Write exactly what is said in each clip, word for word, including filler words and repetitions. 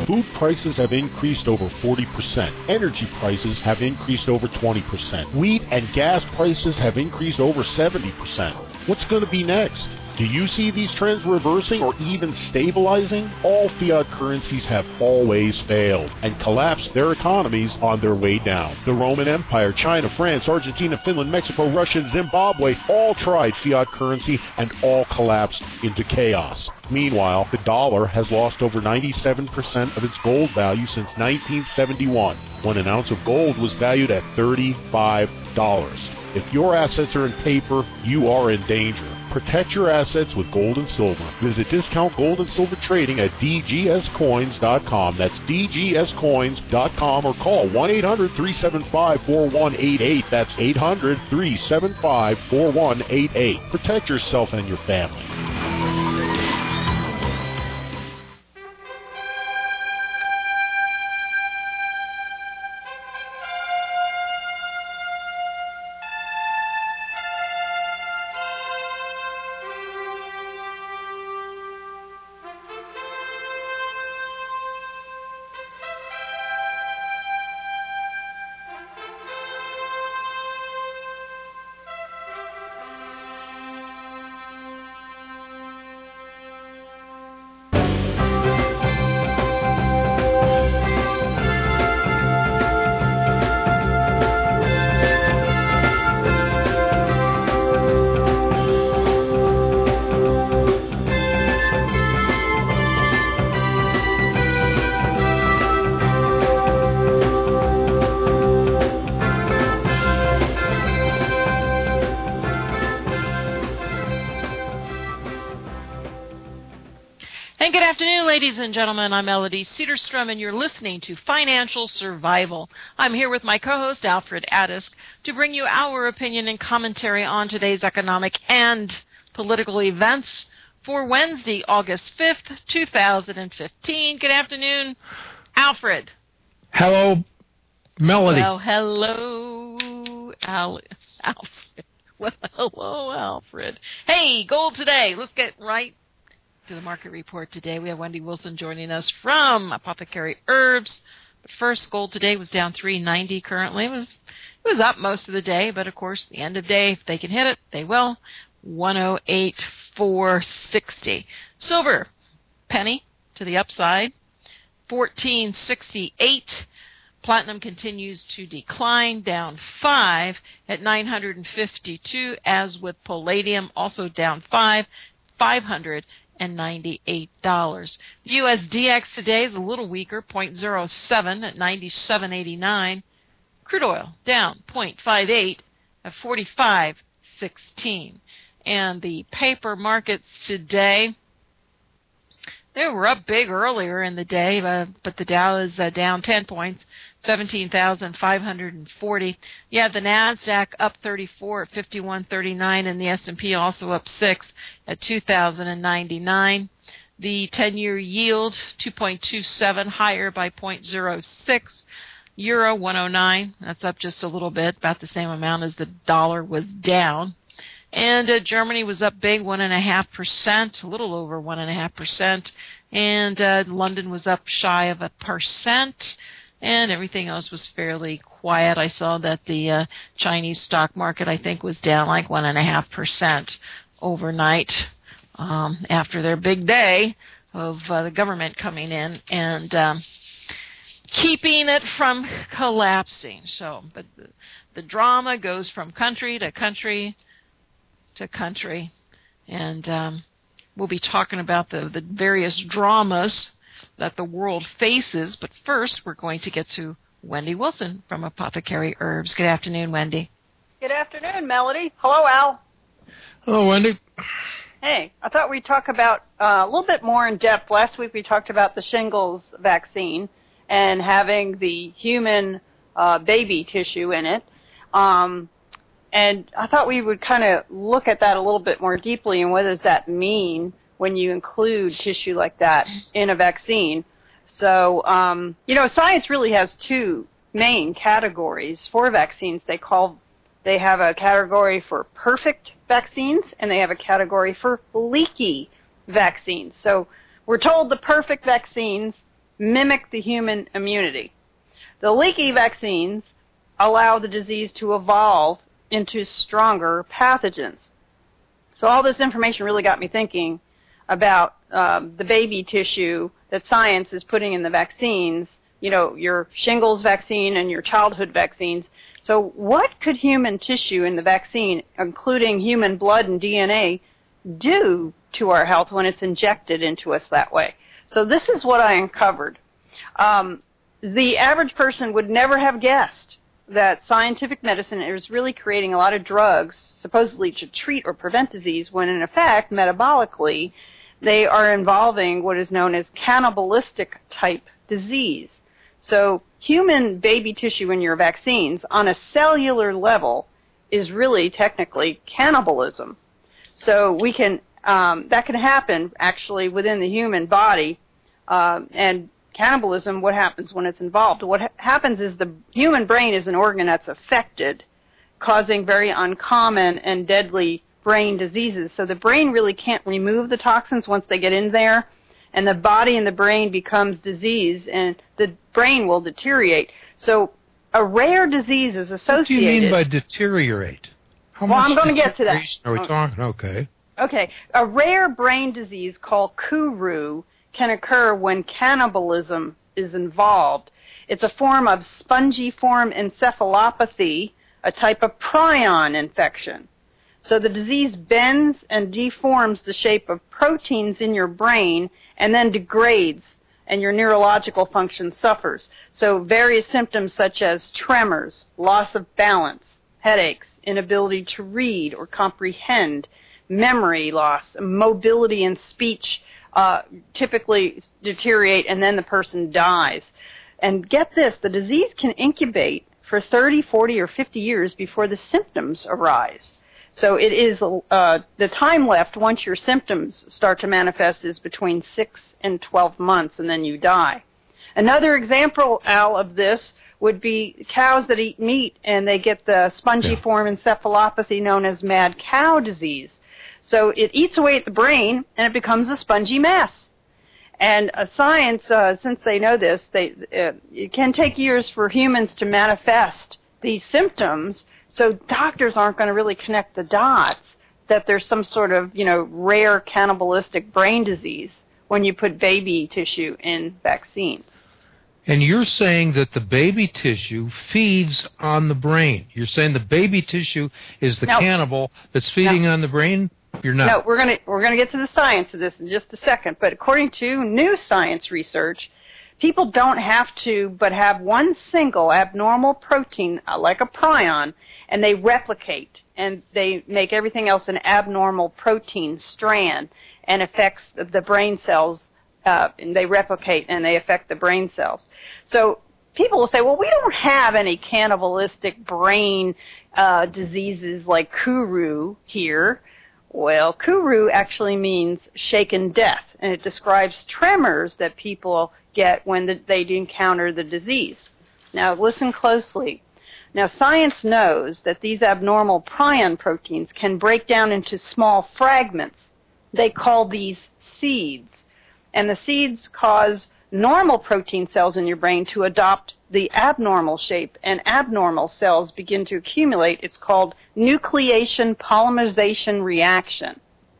Food prices have increased over forty percent. Energy prices have increased over twenty percent. Wheat and gas prices have increased over seventy percent. What's going to be next? Do you see these trends reversing or even stabilizing? All fiat currencies have always failed and collapsed their economies on their way down. The Roman Empire, China, France, Argentina, Finland, Mexico, Russia, and Zimbabwe all tried fiat currency and all collapsed into chaos. Meanwhile, the dollar has lost over ninety-seven percent of its gold value since nineteen seventy-one, when an ounce of gold was valued at thirty-five dollars. If your assets are in paper, you are in danger. Protect your assets with gold and silver. Visit Discount Gold and Silver Trading at d g s coins dot com. That's d g s coins dot com, or call one eight hundred, three seven five, four one eight eight. That's eight hundred, three seven five, four one eight eight. Protect yourself and your family. Ladies and gentlemen, I'm Melody Cedarstrom, and you're listening to Financial Survival. I'm here with my co-host, Alfred Adisk, to bring you our opinion and commentary on today's economic and political events for Wednesday, August fifth, two thousand fifteen. Good afternoon, Alfred. Hello, Melody. Well, hello, Al- Alfred. Well, hello, Alfred. Hey, gold today. Let's get right to the market report today. We have Wendy Wilson joining us from Apothecary Herbs. But first, gold today was down three ninety currently. It was it was up most of the day, but of course, the end of day, if they can hit it, they will. one oh eight four sixty. Silver, penny to the upside, fourteen sixty-eight. Platinum continues to decline, down five at nine hundred fifty-two, as with palladium, also down five, five hundred ninety-eight dollars. The U S D X today is a little weaker, zero point zero seven at ninety-seven eighty-nine. Crude oil down zero point five eight at forty-five sixteen. And the paper markets today, they were up big earlier in the day, uh, but the Dow is uh, down ten points, seventeen thousand five hundred forty. Yeah, the NASDAQ up thirty-four at fifty-one thirty-nine, and the S and P also up six at two thousand ninety-nine. The ten-year yield, two point two seven, higher by zero point zero six. Euro, one oh nine. That's up just a little bit, about the same amount as the dollar was down. And uh, Germany was up big, one point five percent, a little over one point five percent. And uh, London was up shy of a percent. And everything else was fairly quiet. I saw that the uh, Chinese stock market, I think, was down like one point five percent overnight um, after their big day of uh, the government coming in and um, keeping it from collapsing. So, but the, the drama goes from country to country to country, and um, we'll be talking about the, the various dramas that the world faces. But first, we're going to get to Wendy Wilson from Apothecary Herbs. Good afternoon, Wendy. Good afternoon, Melody. Hello, Al. Hello, Wendy. Hey, I thought we'd talk about uh, a little bit more in depth. Last week we talked about the shingles vaccine and having the human uh, baby tissue in it. Um, And I thought we would kind of look at that a little bit more deeply, and what does that mean when you include tissue like that in a vaccine. So, um, you know, science really has two main categories for vaccines. They call, they have a category for perfect vaccines, and they have a category for leaky vaccines. So we're told the perfect vaccines mimic the human immunity. The leaky vaccines allow the disease to evolve into stronger pathogens. So all this information really got me thinking about um, the baby tissue that science is putting in the vaccines, you know, your shingles vaccine and your childhood vaccines. So what could human tissue in the vaccine, including human blood and D N A, do to our health when it's injected into us that way? So this is what I uncovered. Um, the average person would never have guessed that scientific medicine is really creating a lot of drugs supposedly to treat or prevent disease when in effect, metabolically, they are involving what is known as cannibalistic type disease. So human baby tissue in your vaccines on a cellular level is really technically cannibalism. So we can um, that can happen actually within the human body, uh, and cannibalism, what happens when it's involved? What ha- happens is the human brain is an organ that's affected, causing very uncommon and deadly brain diseases. So the brain really can't remove the toxins once they get in there, and the body and the brain becomes diseased, and the brain will deteriorate. So a rare disease is associated... What do you mean by deteriorate? How well, much I'm going to get to that. Are we talking? Okay. Okay. A rare brain disease called Kuru can occur when cannibalism is involved. It's a form of spongiform encephalopathy, a type of prion infection. So the disease bends and deforms the shape of proteins in your brain and then degrades, and your neurological function suffers. So various symptoms such as tremors, loss of balance, headaches, inability to read or comprehend, memory loss, mobility and speech uh, typically deteriorate, and then the person dies. And get this, the disease can incubate for thirty, forty, or fifty years before the symptoms arise. So it is, uh, the time left once your symptoms start to manifest is between six and twelve months, and then you die. Another example, Al, of this would be cows that eat meat, and they get the spongiform encephalopathy known as mad cow disease. So it eats away at the brain, and it becomes a spongy mess. And uh, science, uh, since they know this, they, uh, it can take years for humans to manifest these symptoms, so doctors aren't going to really connect the dots that there's some sort of, you know, rare cannibalistic brain disease when you put baby tissue in vaccines. And you're saying that the baby tissue feeds on the brain. You're saying the baby tissue is the no. cannibal that's feeding no. on the brain? You're not. No, we're going to we're going to get to the science of this in just a second. But according to new science research, people don't have to but have one single abnormal protein, uh, like a prion, and they replicate, and they make everything else an abnormal protein strand, and affects the brain cells, uh, and they replicate, and they affect the brain cells. So people will say, well, we don't have any cannibalistic brain uh, diseases like Kuru here. Well, Kuru actually means shaken death, and it describes tremors that people get when the, they encounter the disease. Now, listen closely. Now, science knows that these abnormal prion proteins can break down into small fragments. They call these seeds. And the seeds cause normal protein cells in your brain to adopt the abnormal shape, and abnormal cells begin to accumulate. It's called nucleation polymerization reaction.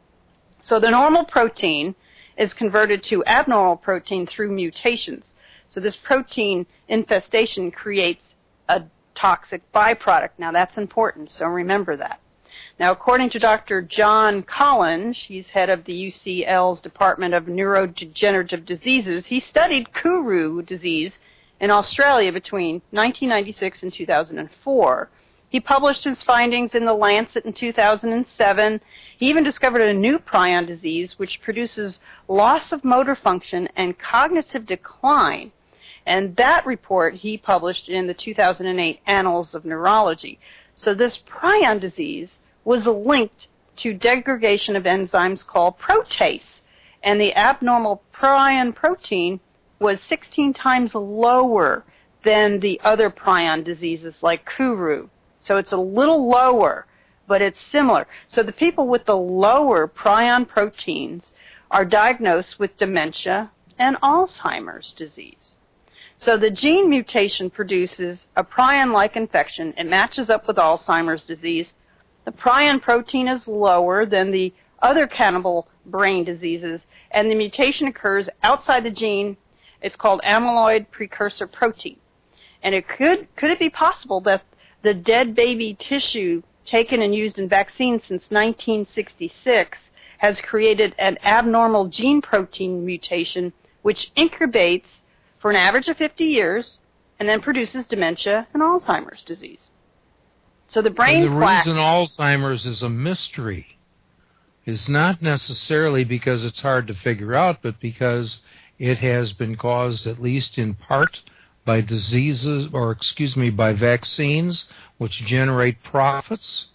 So the normal protein is converted to abnormal protein through mutations. So this protein infestation creates a toxic byproduct. Now that's important, so remember that. Now, according to Doctor John Collins, he's head of the U C L's Department of Neurodegenerative Diseases, he studied Kuru disease in Australia between nineteen ninety-six and two thousand four. He published his findings in The Lancet in two thousand seven. He even discovered a new prion disease which produces loss of motor function and cognitive decline. And that report he published in the two thousand eight Annals of Neurology. So this prion disease was linked to degradation of enzymes called protease. And the abnormal prion protein was sixteen times lower than the other prion diseases like Kuru. So it's a little lower, but it's similar. So the people with the lower prion proteins are diagnosed with dementia, and Alzheimer's disease. So the gene mutation produces a prion-like infection. It matches up with Alzheimer's disease. The prion protein is lower than the other cannibal brain diseases, and the mutation occurs outside the gene. It's called amyloid precursor protein. And it could could it be possible that the dead baby tissue taken and used in vaccines since nineteen sixty-six has created an abnormal gene protein mutation which incubates for an average of fifty years and then produces dementia and Alzheimer's disease. So the brain and the plaque... reason Alzheimer's is a mystery is not necessarily because it's hard to figure out, but because it has been caused, at least in part, by diseases, or excuse me, by vaccines, which generate profits?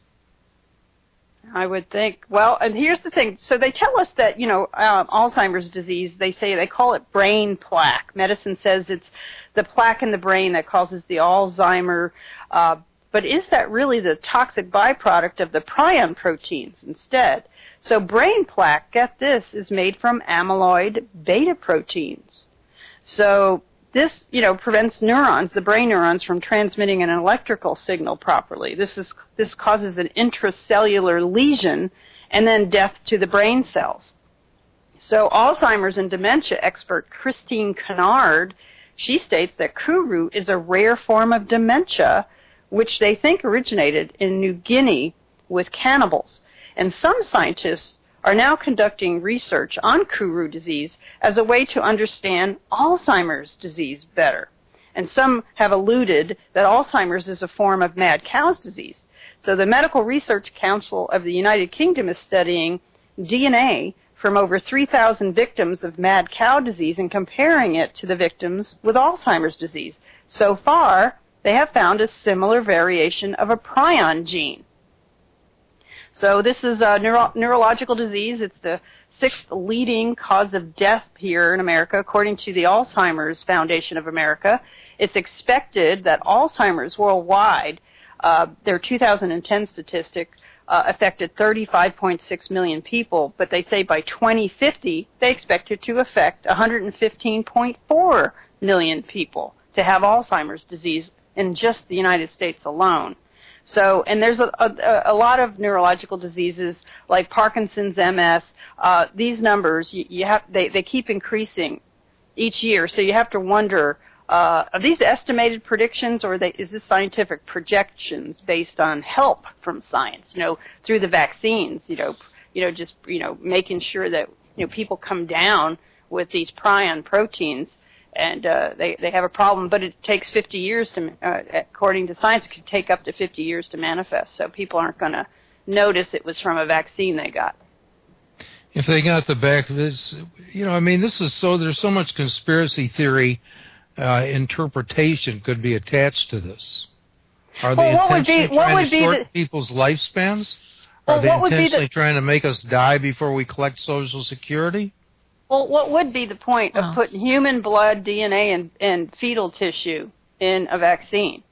I would think. Well, and here's the thing. So they tell us that, you know, um, Alzheimer's disease, they say they call it brain plaque. Medicine says it's the plaque in the brain that causes the Alzheimer. Uh, but is that really the toxic byproduct of the prion proteins instead? So brain plaque, get this, is made from amyloid beta proteins. So this, you know, prevents neurons, the brain neurons, from transmitting an electrical signal properly. This is this causes an intracellular lesion and then death to the brain cells. So Alzheimer's and dementia expert Christine Kennard, she states that Kuru is a rare form of dementia, which they think originated in New Guinea with cannibals. And some scientists are now conducting research on Kuru disease as a way to understand Alzheimer's disease better. And some have alluded that Alzheimer's is a form of mad cow's disease. So the Medical Research Council of the United Kingdom is studying D N A from over three thousand victims of mad cow disease and comparing it to the victims with Alzheimer's disease. So far, they have found a similar variation of a prion gene. So this is a neuro- neurological disease. It's the sixth leading cause of death here in America, according to the Alzheimer's Foundation of America. It's expected that Alzheimer's worldwide, uh, their two thousand ten statistic, uh, affected thirty-five point six million people, but they say by twenty fifty, they expect it to affect one hundred fifteen point four million people to have Alzheimer's disease in just the United States alone. So, and there's a, a, a lot of neurological diseases like Parkinson's, M S. Uh, these numbers, you, you have, they, they keep increasing each year. So you have to wonder, uh, are these estimated predictions, or are they, is this scientific projections based on help from science? You know, through the vaccines. You know, you know, just you know, making sure that you know people come down with these prion proteins. And uh, they they have a problem, but it takes fifty years to, uh, according to science, it could take up to fifty years to manifest. So people aren't going to notice it was from a vaccine they got. If they got the back, this, you know, I mean, this is so. There's so much conspiracy theory uh, interpretation could be attached to this. Are they well, intentionally be, trying to short the, people's lifespans? Are well, they what intentionally the, trying to make us die before we collect Social Security? Well, what would be the point oh. of putting human blood, D N A, and, and fetal tissue in a vaccine?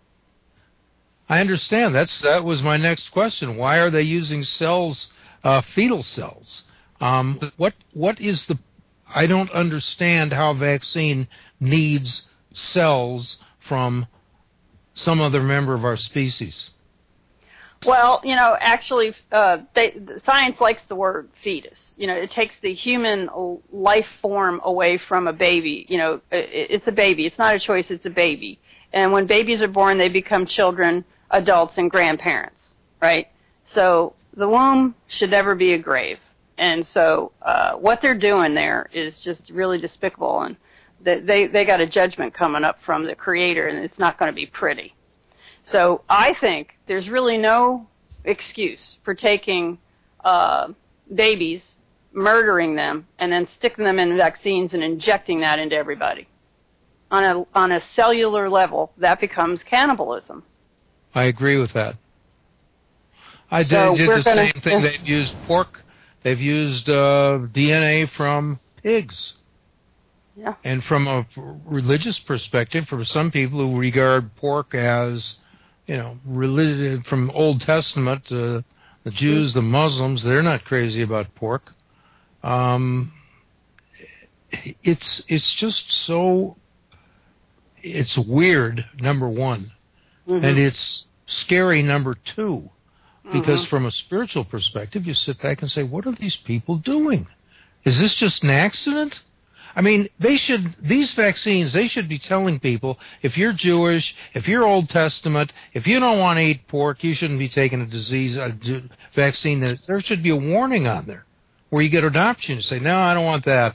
I understand. That's that was my next question. Why are they using cells, uh, fetal cells? Um, what what is the? I don't understand how a vaccine needs cells from some other member of our species. Well, you know, actually, uh, they, science likes the word fetus. You know, it takes the human life form away from a baby. You know, it, it's a baby. It's not a choice. It's a baby. And when babies are born, they become children, adults, and grandparents, right? So the womb should never be a grave. And so uh, what they're doing there is just really despicable. And they, they, they got a judgment coming up from the Creator, and it's not going to be pretty. So I think there's really no excuse for taking uh, babies, murdering them, and then sticking them in vaccines and injecting that into everybody. On a on a cellular level, that becomes cannibalism. I agree with that. I so did, did the gonna, same thing. They've used pork. They've used uh, D N A from pigs. Yeah. And from a religious perspective, for some people who regard pork as You know, religion from Old Testament, uh, the Jews, the Muslims, they're not crazy about pork. Um, it's it's just so it's weird, number one, mm-hmm. and it's scary, number two, because mm-hmm. from a spiritual perspective, you sit back and say, what are these people doing? Is this just an accident? I mean, they should, these vaccines, they should be telling people, if you're Jewish, if you're Old Testament, if you don't want to eat pork, you shouldn't be taking a disease a vaccine. There should be a warning on there where you get an option to say, no, I don't want that.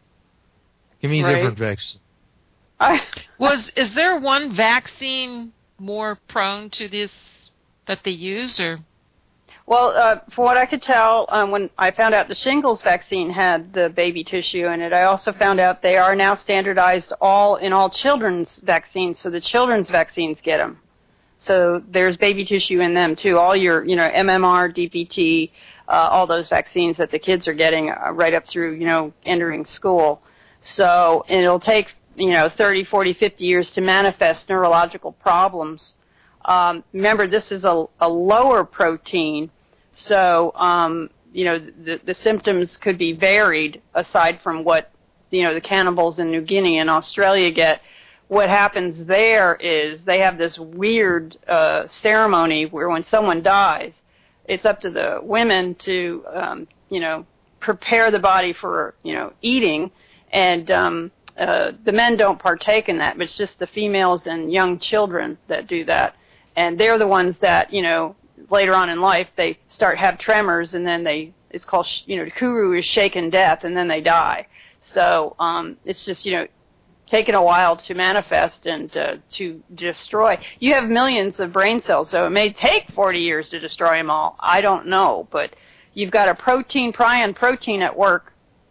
Give me a right. different vaccine. I, Was is there one vaccine more prone to this that they use, or? Well, uh, from what I could tell, um, when I found out the shingles vaccine had the baby tissue in it, I also found out they are now standardized all in all children's vaccines, so the children's vaccines get them. So there's baby tissue in them too. All your, you know, M M R, D P T, uh, all those vaccines that the kids are getting uh, right up through, you know, entering school. So it'll take, you know, thirty, forty, fifty years to manifest neurological problems. Um, remember, this is a, a lower protein. So, um, you know, the, the symptoms could be varied aside from what, you know, the cannibals in New Guinea and Australia get. What happens there is they have this weird uh, ceremony where when someone dies, it's up to the women to, um, you know, prepare the body for, you know, eating. And um, uh, the men don't partake in that, but it's just the females and young children that do that. And they're the ones that, you know, later on in life, they start have tremors, and then they, it's called, you know, the kuru is shaken death, and then they die. So um, it's just, you know, taken a while to manifest and uh, to destroy. You have millions of brain cells, so it may take forty years to destroy them all. I don't know, but you've got a protein, prion protein at work,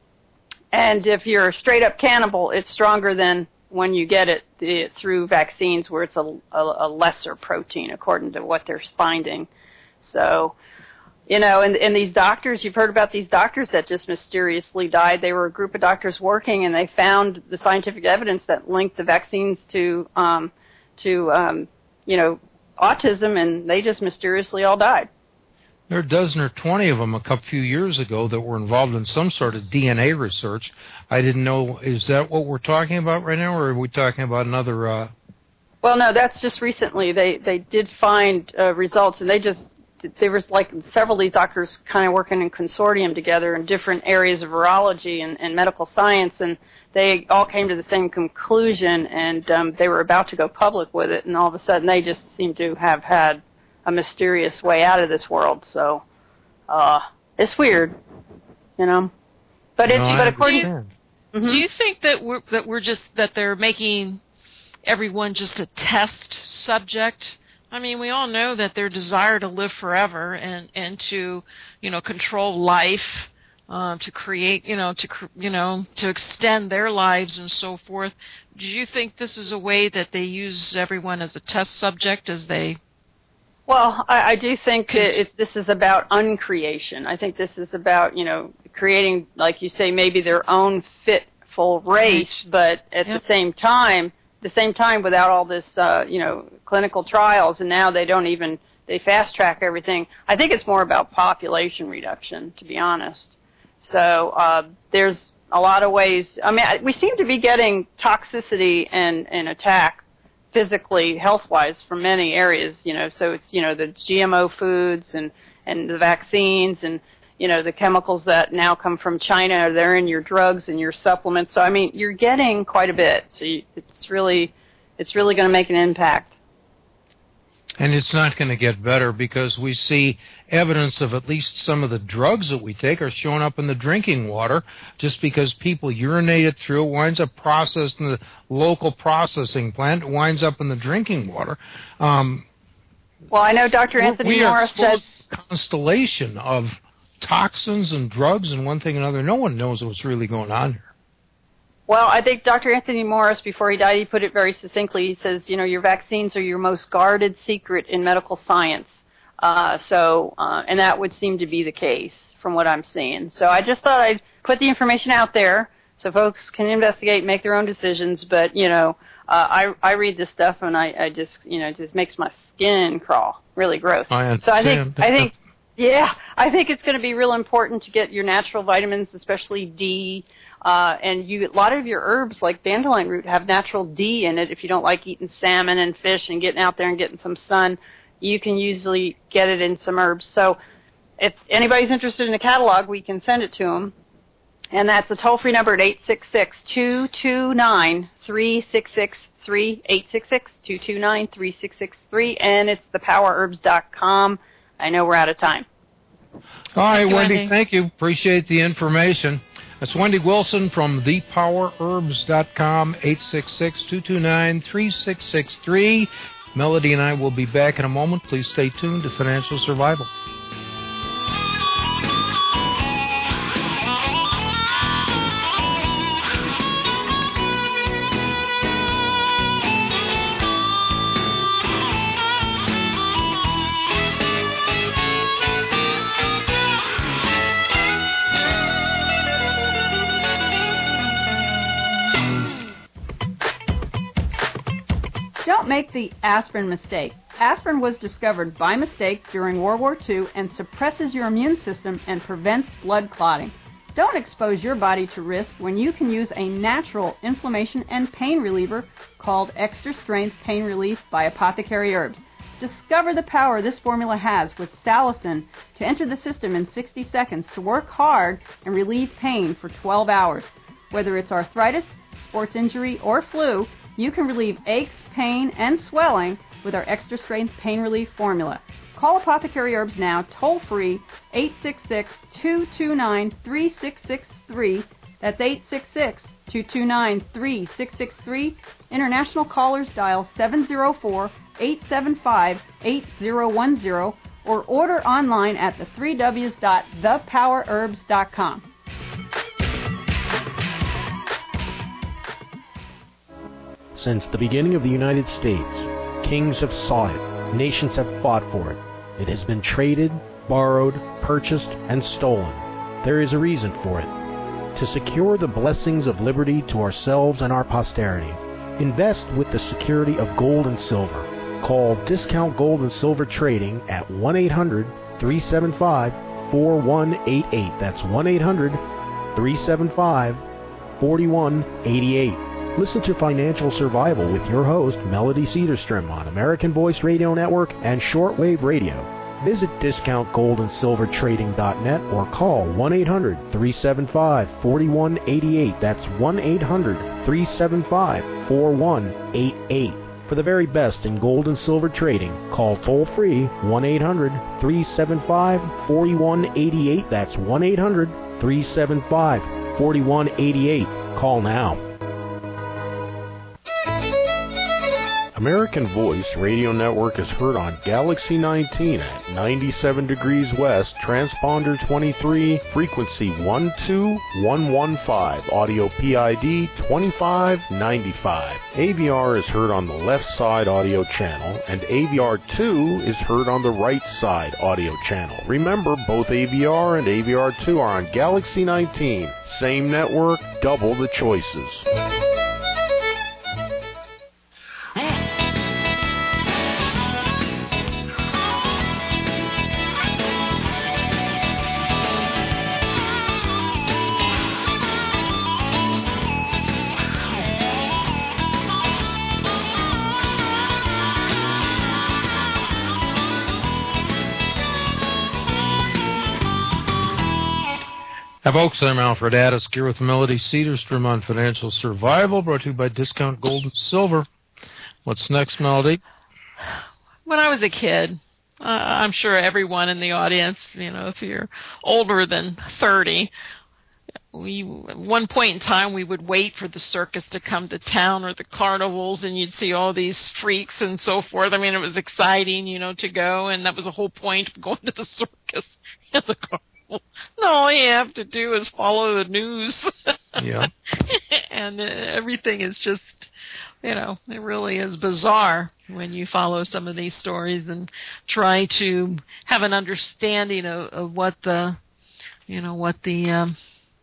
and if you're a straight-up cannibal, it's stronger than when you get it the, through vaccines where it's a, a, a lesser protein according to what they're finding. So, you know, and, and these doctors, you've heard about these doctors that just mysteriously died. They were a group of doctors working, and they found the scientific evidence that linked the vaccines to, um, to um, you know, autism, and they just mysteriously all died. There are a dozen or twenty of them a couple few years ago that were involved in some sort of D N A research. I didn't know, is that what we're talking about right now, or are we talking about another? Uh... Well, no, that's just recently. They they did find uh, results, and they just, there was like several of these doctors kind of working in consortium together in different areas of virology and, and medical science, and they all came to the same conclusion, and um, they were about to go public with it, and all of a sudden they just seem to have had a mysterious way out of this world. So uh, it's weird, you know. But it's no, but according. Do you, mm-hmm. do you think that we're that we're just that they're making everyone just a test subject? I mean, we all know that their desire to live forever and and to, you know, control life, uh, to create, you know, to you know, to extend their lives and so forth. Do you think this is a way that they use everyone as a test subject as they? Well, I, I do think that it, this is about uncreation. I think this is about, you know, creating, like you say, maybe their own fitful race, right. but at yep. the same time, the same time without all this, uh, you know, clinical trials, and now they don't even, they fast track everything. I think it's more about population reduction, to be honest. So uh, there's a lot of ways. I mean, we seem to be getting toxicity and, and attack physically, health-wise, from many areas, you know, so it's, you know, the G M O foods and, and the vaccines and, you know, the chemicals that now come from China, they're in your drugs and your supplements. So, I mean, you're getting quite a bit. So you, it's really, it's really going to make an impact. And it's not going to get better because we see evidence of at least some of the drugs that we take are showing up in the drinking water just because people urinate it through, it winds up processed in the local processing plant, it winds up in the drinking water. Um, well, I know Doctor Anthony Morris said a constellation of toxins and drugs and one thing and another. No one knows what's really going on here. Well, I think Doctor Anthony Morris, before he died, he put it very succinctly. He says, you know, your vaccines are your most guarded secret in medical science. Uh, so, uh, and that would seem to be the case from what I'm seeing. So I just thought I'd put the information out there so folks can investigate and make their own decisions. But, you know, uh, I, I read this stuff and I, I just, you know, it just makes my skin crawl. Really gross. I understand. So I think, I think, yeah, I think it's going to be real important to get your natural vitamins, especially D, Uh, and you, a lot of your herbs, like dandelion root, have natural D in it. If you don't like eating salmon and fish and getting out there and getting some sun, you can usually get it in some herbs. So if anybody's interested in a catalog, we can send it to them. And that's a toll-free number at eight six six, two two nine, three six six three, eight six six, two two nine, three six six three, and it's the power herbs dot com. I know we're out of time. All right, thank you, Wendy, Wendy, thank you. Appreciate the information. That's Wendy Wilson from the power herbs dot com, eight six six, two two nine, three six six three. Melody and I will be back in a moment. Please stay tuned to Financial Survival. Don't make the aspirin mistake. Aspirin was discovered by mistake during World War Two and suppresses your immune system and prevents blood clotting. Don't expose your body to risk when you can use a natural inflammation and pain reliever called Extra Strength Pain Relief by Apothecary Herbs. Discover the power this formula has with salicin to enter the system in sixty seconds to work hard and relieve pain for twelve hours. Whether it's arthritis, sports injury, or flu, you can relieve aches, pain, and swelling with our Extra Strength Pain Relief formula. Call Apothecary Herbs now, toll-free, eight six six, two two nine, three six six three. That's eight six six, two two nine, three six six three. International callers dial seven zero four, eight seven five, eight zero one zero or order online at the three W's dot the power herbs dot com. Since the beginning of the United States, kings have sought it, nations have fought for it. It has been traded, borrowed, purchased, and stolen. There is a reason for it. To secure the blessings of liberty to ourselves and our posterity, invest with the security of gold and silver. Call Discount Gold and Silver Trading at one eight hundred, three seven five, four one eight eight. That's one eight hundred, three seven five, four one eight eight. Listen to Financial Survival with your host, Melody Cedarstrom, on American Voice Radio Network and Shortwave Radio. Visit discount gold and silver trading dot net or call one eight hundred, three seven five, four one eight eight. That's one eight hundred, three seven five, four one eight eight. For the very best in gold and silver trading, call toll-free one eight hundred, three seven five, four one eight eight. That's one eight hundred, three seven five, four one eight eight. Call now. American Voice Radio Network is heard on Galaxy nineteen at ninety-seven degrees west, transponder twenty-three, frequency one two one one five, audio P I D twenty-five ninety-five. A V R is heard on the left side audio channel, and A V R two is heard on the right side audio channel. Remember, both A V R and A V R two are on Galaxy nineteen. Same network, double the choices. Hi, folks. I'm Alfred Addis here with Melody Cedarstrom on Financial Survival, brought to you by Discount Gold and Silver. What's next, Melody? When I was a kid, uh, I'm sure everyone in the audience, you know, if you're older than thirty, we at one point in time we would wait for the circus to come to town or the carnivals, and you'd see all these freaks and so forth. I mean, it was exciting, you know, to go, and that was the whole point of going to the circus and the carnival. No, all you have to do is follow the news. Yeah. And uh, everything is just, you know, it really is bizarre when you follow some of these stories and try to have an understanding of, of what the, you know, what the, um,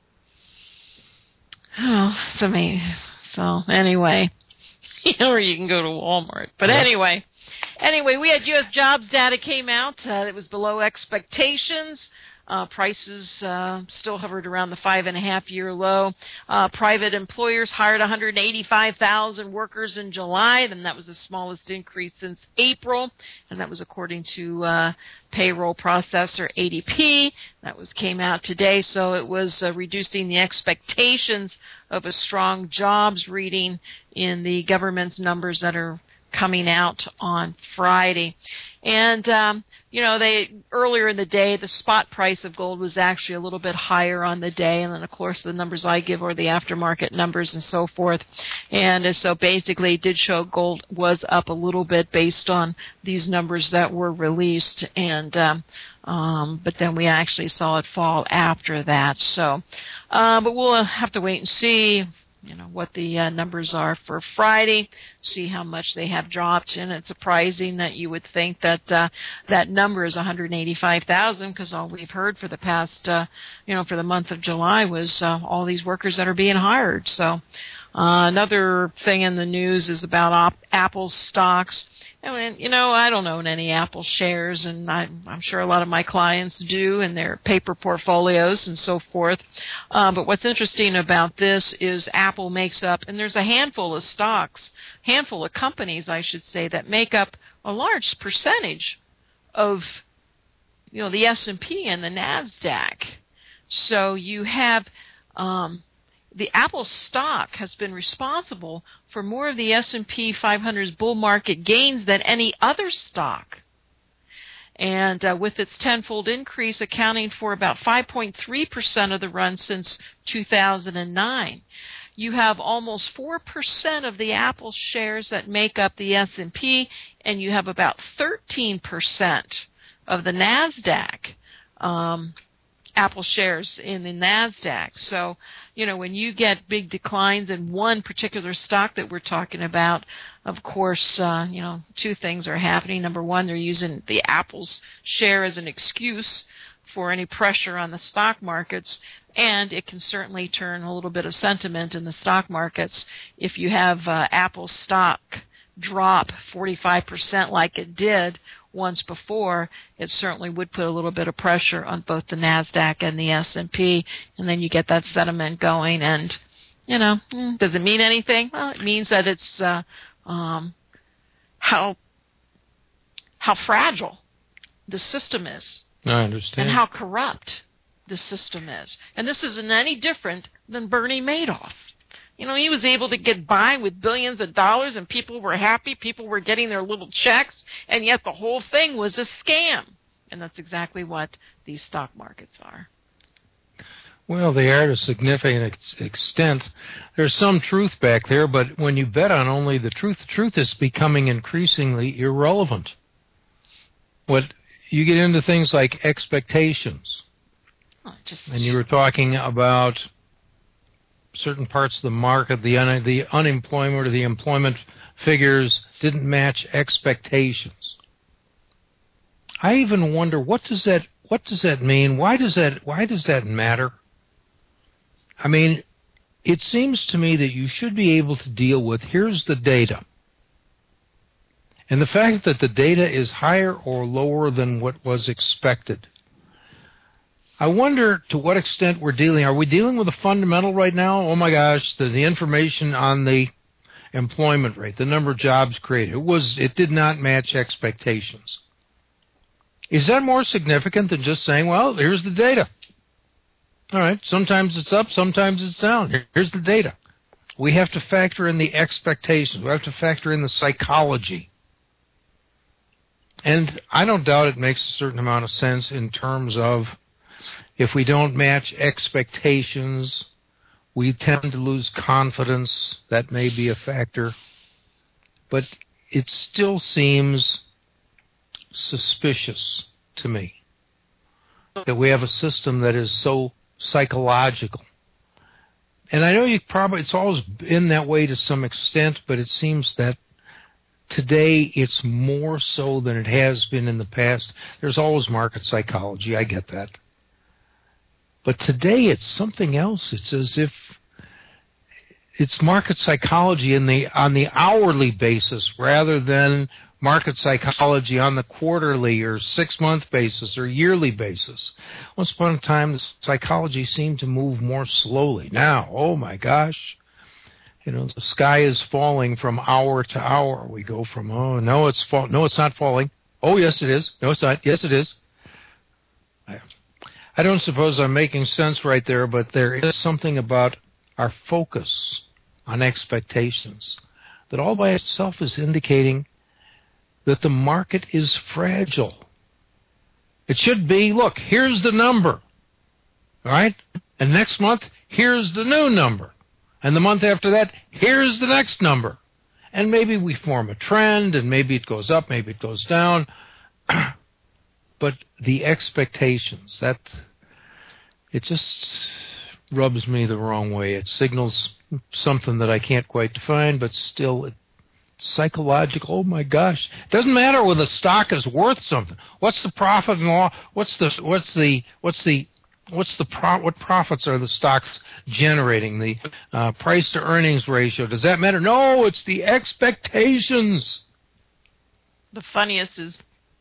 oh, so, me, so anyway, you know, or you can go to Walmart. But yeah. anyway, anyway, we had U S jobs data came out. Uh, it was below expectations. Uh, prices uh, still hovered around the five and a half year low. Uh, private employers hired one hundred eighty-five thousand workers in July, and that was the smallest increase since April, and that was according to uh, payroll processor A D P. That was came out today, so it was uh, reducing the expectations of a strong jobs reading in the government's numbers that are coming out on Friday. And, um, you know, they earlier in the day, the spot price of gold was actually a little bit higher on the day. And then, of course, the numbers I give are the aftermarket numbers and so forth. And uh, so basically it did show gold was up a little bit based on these numbers that were released. And um, um, but then we actually saw it fall after that. So, uh, but we'll have to wait and see. You know, what the uh, numbers are for Friday, see how much they have dropped. And it's surprising that you would think that uh, that number is one hundred eighty-five thousand, because all we've heard for the past, uh, you know, for the month of July was uh, all these workers that are being hired. So uh, another thing in the news is about op- Apple stocks. I mean, you know, I don't own any Apple shares, and I, I'm sure a lot of my clients do in their paper portfolios and so forth. Uh, but what's interesting about this is Apple makes up, and there's a handful of stocks, handful of companies, I should say, that make up a large percentage of, you know, the S and P and the NASDAQ. So you have um, the Apple stock has been responsible for more of the S and P five hundred's bull market gains than any other stock. And uh, with its tenfold increase accounting for about five point three percent of the run since two thousand nine. You have almost four percent of the Apple shares that make up the S and P, and you have about thirteen percent of the NASDAQ. Um, Apple shares in the NASDAQ. So, you know, when you get big declines in one particular stock that we're talking about, of course, uh, you know, two things are happening. Number one, they're using the Apple's share as an excuse for any pressure on the stock markets, and it can certainly turn a little bit of sentiment in the stock markets if you have uh, Apple stock drop forty-five percent like it did once before. It certainly would put a little bit of pressure on both the NASDAQ and the S and P, and then you get that sentiment going. And, you know, does it mean anything? Well, it means that it's uh, um, how how fragile the system is. I understand. And how corrupt the system is. And this isn't any different than Bernie Madoff. You know, he was able to get by with billions of dollars, and people were happy, people were getting their little checks, and yet the whole thing was a scam. And that's exactly what these stock markets are. Well, they are to a significant ex- extent. There's some truth back there, but when you bet on only the truth, the truth is becoming increasingly irrelevant. What you get into things like expectations. Oh, just, and you were talking about certain parts of the market, the un- the unemployment or the employment figures didn't match expectations. I even wonder, what does that what does that mean? Why does that why does that matter? I mean, it seems to me that you should be able to deal with, here's the data. And the fact that the data is higher or lower than what was expected. I wonder to what extent we're dealing. Are we dealing with a fundamental right now? Oh my gosh, the, the information on the employment rate, the number of jobs created, it was it did not match expectations. Is that more significant than just saying, well, here's the data? All right, sometimes it's up, sometimes it's down. Here, here's the data. We have to factor in the expectations. We have to factor in the psychology. And I don't doubt it makes a certain amount of sense in terms of, if we don't match expectations, we tend to lose confidence. That may be a factor. But it still seems suspicious to me that we have a system that is so psychological. And I know you probably it's always been that way to some extent, but it seems that today it's more so than it has been in the past. There's always market psychology. I get that. But today it's something else. It's as if it's market psychology in the on the hourly basis rather than market psychology on the quarterly or six-month basis or yearly basis. Once upon a time, the psychology seemed to move more slowly. Now, oh my gosh, you know, the sky is falling from hour to hour. We go from, oh, no, it's fall- no, it's not falling. Oh, yes, it is. No, it's not. Yes, it is. I, I don't suppose I'm making sense right there, but there is something about our focus on expectations that all by itself is indicating that the market is fragile. It should be, look, here's the number, all right? And next month, here's the new number. And the month after that, here's the next number. And maybe we form a trend, and maybe it goes up, maybe it goes down. But the expectations, that, it just rubs me the wrong way. It signals something that I can't quite define, but still it psychological. Oh my gosh! It doesn't matter whether the stock is worth something. What's the profit and loss? What's the what's the what's the what's the pro, what profits are the stocks generating? The uh, price to earnings ratio. Does that matter? No, it's the expectations. The funniest is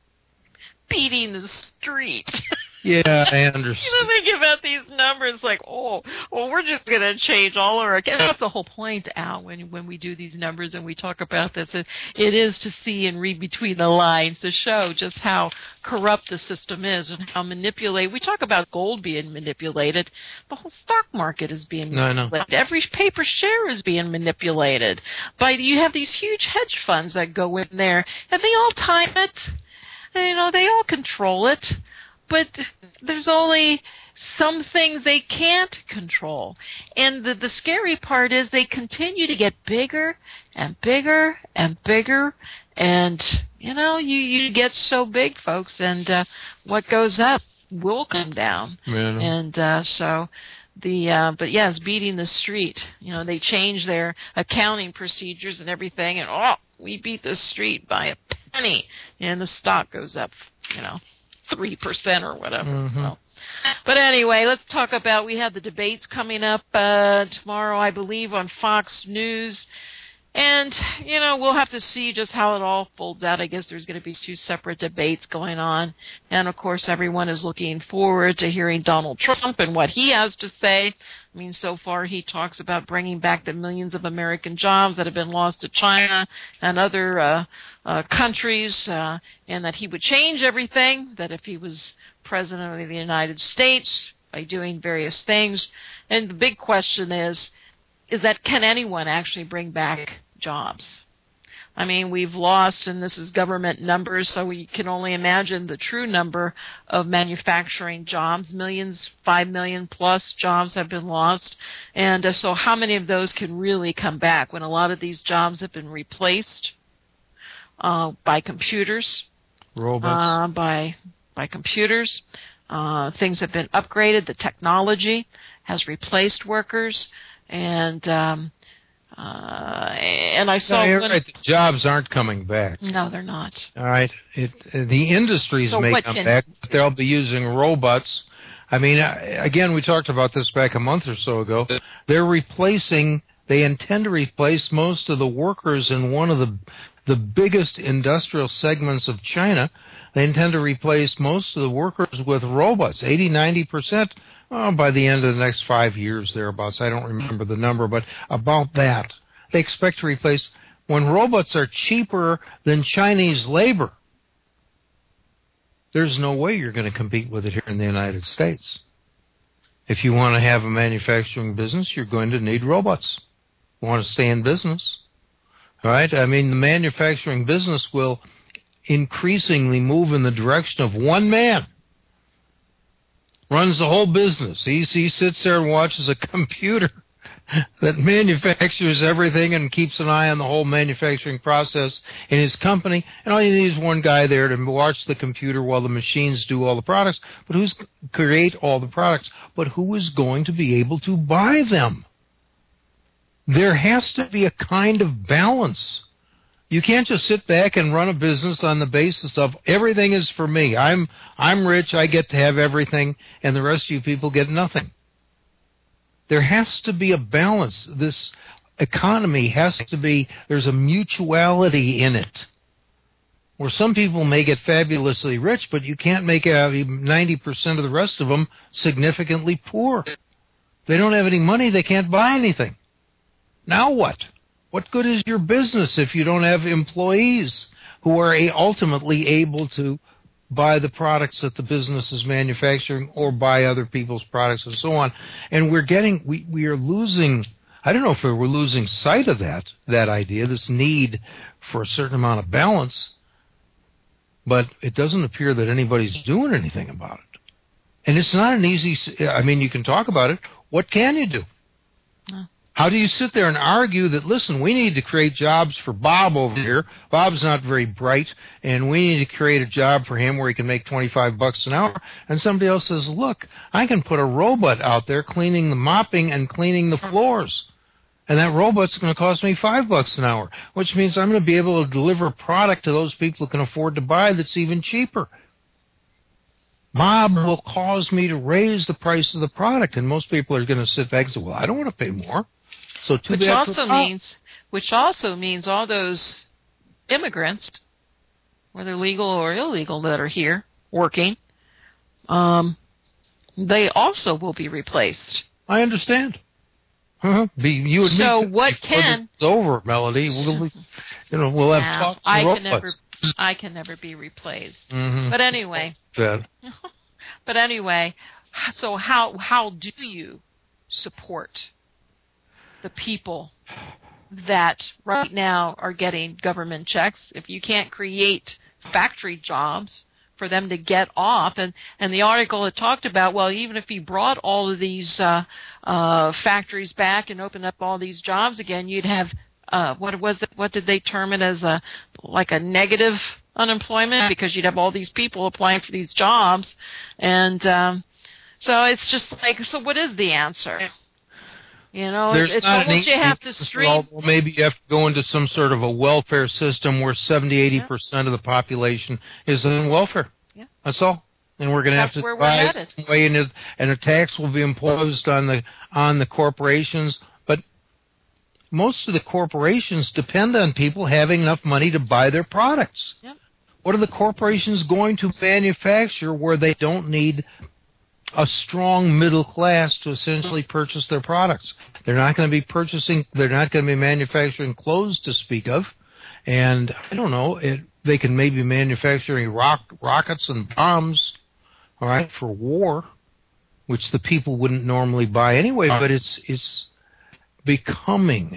beating the street. Yeah, I understand. You know, they give out these numbers like, oh, well, we're just going to change all our accounts. That's the whole point, Al, when when we do these numbers and we talk about this. It, it is to see and read between the lines to show just how corrupt the system is and how manipulated. We talk about gold being manipulated. The whole stock market is being manipulated. No, no. Every paper share is being manipulated. By you have these huge hedge funds that go in there, and they all time it. You know, they all control it. But there's only some things they can't control. And the, the scary part is they continue to get bigger and bigger and bigger. And, you know, you, you get so big, folks, and uh, what goes up will come down. Yeah, and uh, so the uh, but, yes, beating the street. You know, they change their accounting procedures and everything. And, oh, we beat the street by a penny. And the stock goes up, you know. three percent or whatever. Mm-hmm. So. But anyway, let's talk about, we have the debates coming up uh, tomorrow, I believe, on Fox News. And, you know, we'll have to see just how it all folds out. I guess there's going to be two separate debates going on. And, of course, everyone is looking forward to hearing Donald Trump and what he has to say. I mean, so far he talks about bringing back the millions of American jobs that have been lost to China and other uh, uh, countries, uh, and that he would change everything, that if he was president of the United States by doing various things. And the big question is, is that can anyone actually bring back jobs? I mean, we've lost, and this is government numbers, so we can only imagine the true number of manufacturing jobs. Millions, five million plus jobs have been lost. And uh, so how many of those can really come back when a lot of these jobs have been replaced uh, by computers? Robots. Uh, by, by computers. Uh, things have been upgraded. The technology has replaced workers. And um, uh, and I saw no, you're one, right. The jobs aren't coming back. No, they're not. All right. It, the industries so may what come can, back. But they'll be using robots. I mean, again, we talked about this back a month or so ago. They're replacing. They intend to replace most of the workers in one of the the biggest industrial segments of China. They intend to replace most of the workers with robots, eighty, ninety percent. Oh, by the end of the next five years, thereabouts. I don't remember the number, but about that. They expect to replace, when robots are cheaper than Chinese labor, there's no way you're going to compete with it here in the United States. If you want to have a manufacturing business, you're going to need robots. You want to stay in business. All right? I mean, the manufacturing business will increasingly move in the direction of one man. Runs the whole business. He, he sits there and watches a computer that manufactures everything and keeps an eye on the whole manufacturing process in his company. And all you need is one guy there to watch the computer while the machines do all the products. But who's create all the products? But who is going to be able to buy them? There has to be a kind of balance. You can't just sit back and run a business on the basis of everything is for me. I'm I'm rich, I get to have everything, and the rest of you people get nothing. There has to be a balance. This economy has to be, there's a mutuality in it. Where some people may get fabulously rich, but you can't make uh, ninety percent of the rest of them significantly poor. They don't have any money, they can't buy anything. Now what? What good is your business if you don't have employees who are a, ultimately able to buy the products that the business is manufacturing or buy other people's products and so on? And we're getting, we, we are losing, I don't know if we're losing sight of that, that idea, this need for a certain amount of balance, but it doesn't appear that anybody's doing anything about it. And it's not an easy, I mean, you can talk about it. What can you do? No. How do you sit there and argue that, listen, we need to create jobs for Bob over here. Bob's not very bright, and we need to create a job for him where he can make twenty-five bucks an hour. And somebody else says, look, I can put a robot out there cleaning the mopping and cleaning the floors. And that robot's going to cost me five bucks an hour, which means I'm going to be able to deliver a product to those people who can afford to buy that's even cheaper. Bob will cause me to raise the price of the product, and most people are going to sit back and say, well, I don't want to pay more. So too which bad also for means, which also means all those immigrants, whether legal or illegal, that are here working, um, they also will be replaced. I understand. Uh-huh. Be, you and so me, what can it's over, Melody? We'll, you know, we'll have nah, talks. I and can never, I can never be replaced. Mm-hmm. But anyway, Sad. but anyway, so how how do you support the people that right now are getting government checks? If you can't create factory jobs for them to get off, and, and the article had talked about, well, even if you brought all of these uh, uh, factories back and opened up all these jobs again, you'd have uh, what was it? What did they term it as? A like a negative unemployment, because you'd have all these people applying for these jobs, and um, so it's just like, so what is the answer? You know, There's it's not almost an you have to stream. Well, maybe you have to go into some sort of a welfare system where seventy, eighty percent of the population is on welfare. Yeah. That's all. And we're going to have to where we're buy headed. some way, and a, and a tax will be imposed on the on the corporations. But most of the corporations depend on people having enough money to buy their products. Yep. What are the corporations going to manufacture where they don't need a strong middle class to essentially purchase their products? They're not going to be purchasing, they're not going to be manufacturing clothes to speak of. And I don't know, it, they can maybe manufacturing rock, rockets and bombs, all right, for war, which the people wouldn't normally buy anyway, but it's, it's becoming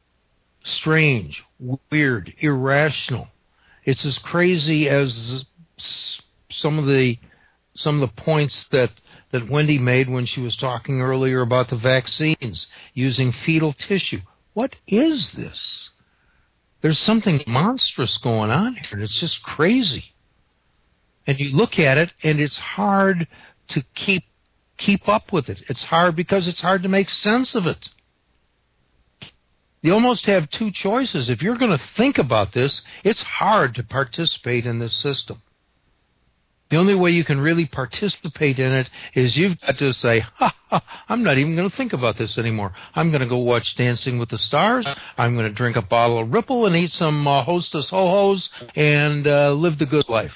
strange, weird, irrational. It's as crazy as some of the, some of the points that that Wendy made when she was talking earlier about the vaccines, using fetal tissue. What is this? There's something monstrous going on here, and it's just crazy. And you look at it, and it's hard to keep keep up with it. It's hard because it's hard to make sense of it. You almost have two choices. If you're going to think about this, it's hard to participate in this system. The only way you can really participate in it is you've got to say, ha, ha, I'm not even going to think about this anymore. I'm going to go watch Dancing with the Stars. I'm going to drink a bottle of Ripple and eat some uh, Hostess Ho-Hos and uh, live the good life.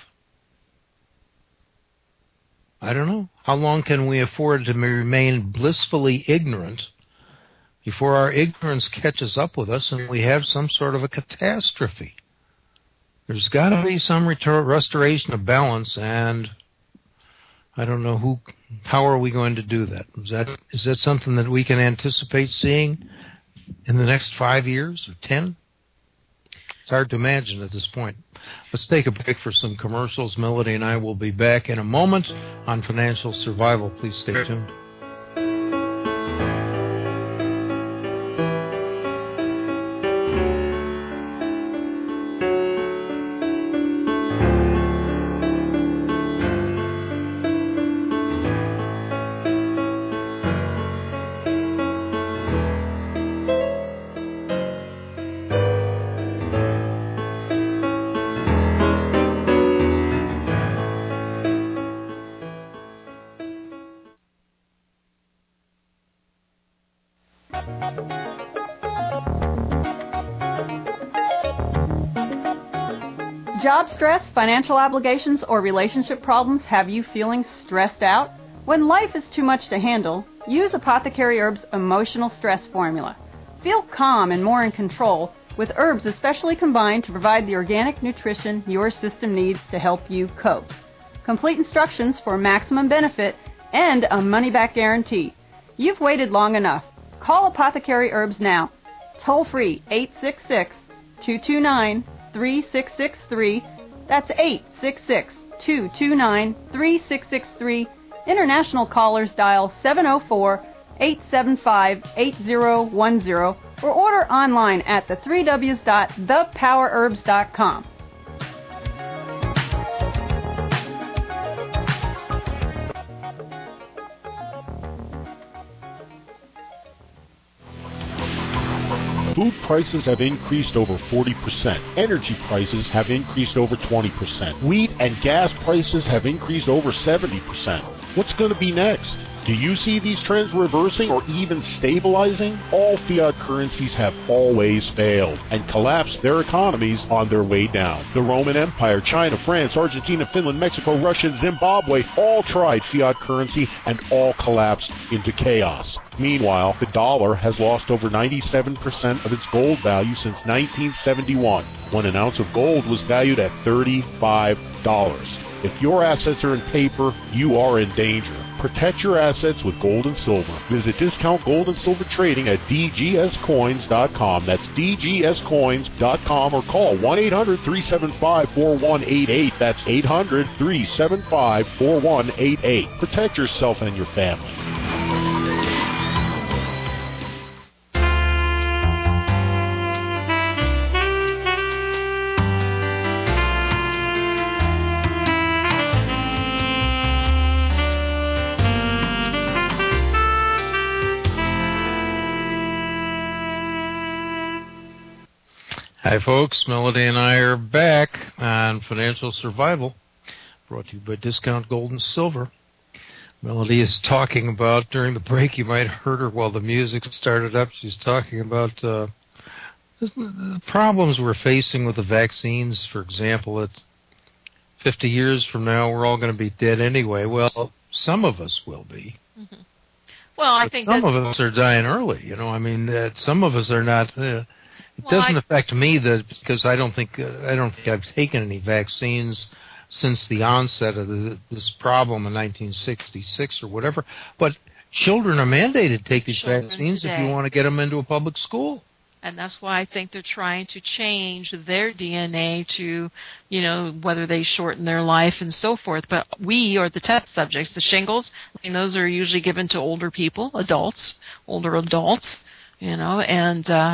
I don't know. How long can we afford to remain blissfully ignorant before our ignorance catches up with us and we have some sort of a catastrophe? There's got to be some retor- restoration of balance, and I don't know who. How are we going to do that? Is that is that something that we can anticipate seeing in the next five years or ten? It's hard to imagine at this point. Let's take a break for some commercials. Melody and I will be back in a moment on Financial Survival. Please stay tuned. Job stress, financial obligations, or relationship problems have you feeling stressed out? When life is too much to handle, use Apothecary Herbs Emotional Stress Formula. Feel calm and more in control with herbs especially combined to provide the organic nutrition your system needs to help you cope. Complete instructions for maximum benefit and a money-back guarantee. You've waited long enough. Call Apothecary Herbs now. Toll free eight six six, two two nine, three six six three. That's eight six six, two two nine, three six six three. International callers dial seven oh four, eight seven five, eight oh one oh or order online at the three w's dot the power herbs dot com. Food prices have increased over forty percent. Energy prices have increased over twenty percent. Wheat and gas prices have increased over seventy percent. What's going to be next? Do you see these trends reversing or even stabilizing? All fiat currencies have always failed and collapsed their economies on their way down. The Roman Empire, China, France, Argentina, Finland, Mexico, Russia, and Zimbabwe all tried fiat currency and all collapsed into chaos. Meanwhile, the dollar has lost over ninety-seven percent of its gold value since nineteen seventy-one, when an ounce of gold was valued at thirty-five dollars. If your assets are in paper, you are in danger. Protect your assets with gold and silver. Visit Discount Gold and Silver Trading at d g s coins dot com. That's d g s coins dot com or call one eight hundred, three seven five, four one eight eight. That's eight hundred, three seven five, four one eight eight. Protect yourself and your family. Hi, folks. Melody and I are back on Financial Survival, brought to you by Discount Gold and Silver. Melody is talking about, during the break, you might have heard her while the music started up, she's talking about uh, the problems we're facing with the vaccines. For example, that fifty years from now, we're all going to be dead anyway. Well, some of us will be. Mm-hmm. Well, I but think some that... of us are dying early. You know, I mean, uh, some of us are not... Uh, It well, doesn't I, affect me that because I don't think uh, I don't think I've taken any vaccines since the onset of the, this problem in nineteen sixty-six or whatever. But children are mandated to take these Children vaccines today. if you want to get them into a public school. And that's why I think they're trying to change their D N A to, you know, whether they shorten their life and so forth. But we are the test subjects. The shingles, I mean, those are usually given to older people, adults, older adults, you know, and uh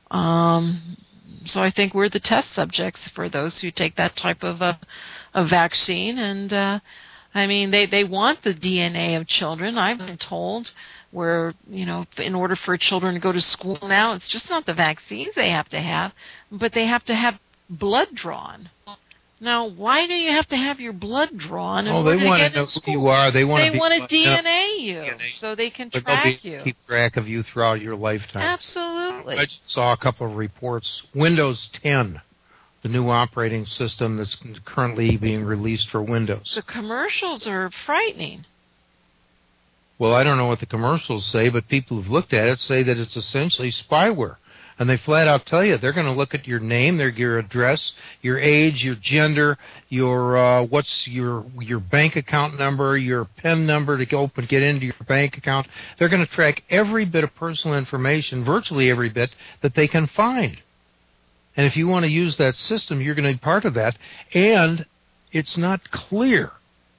Um, so I think we're the test subjects for those who take that type of a, a vaccine. And, uh, I mean, they, they want the D N A of children. I've been told where, you know, in order for children to go to school now, it's just not the vaccines they have to have, but they have to have blood drawn. Now, why do you have to have your blood drawn in oh, order they want to to get know in school? who you are. They want they to be, want to D N A uh, you D N A. so they can but track be, you. Keep track of you throughout your lifetime. Absolutely. I just saw a couple of reports. Windows ten, the new operating system that's currently being released for Windows. The commercials are frightening. Well, I don't know what the commercials say, but people who've looked at it say that it's essentially spyware. And they flat out tell you they're going to look at your name, their your address, your age, your gender, your uh, what's your your bank account number, your PIN number to go open get into your bank account. They're going to track every bit of personal information, virtually every bit that they can find. And if you want to use that system, you're going to be part of that. And it's not clear.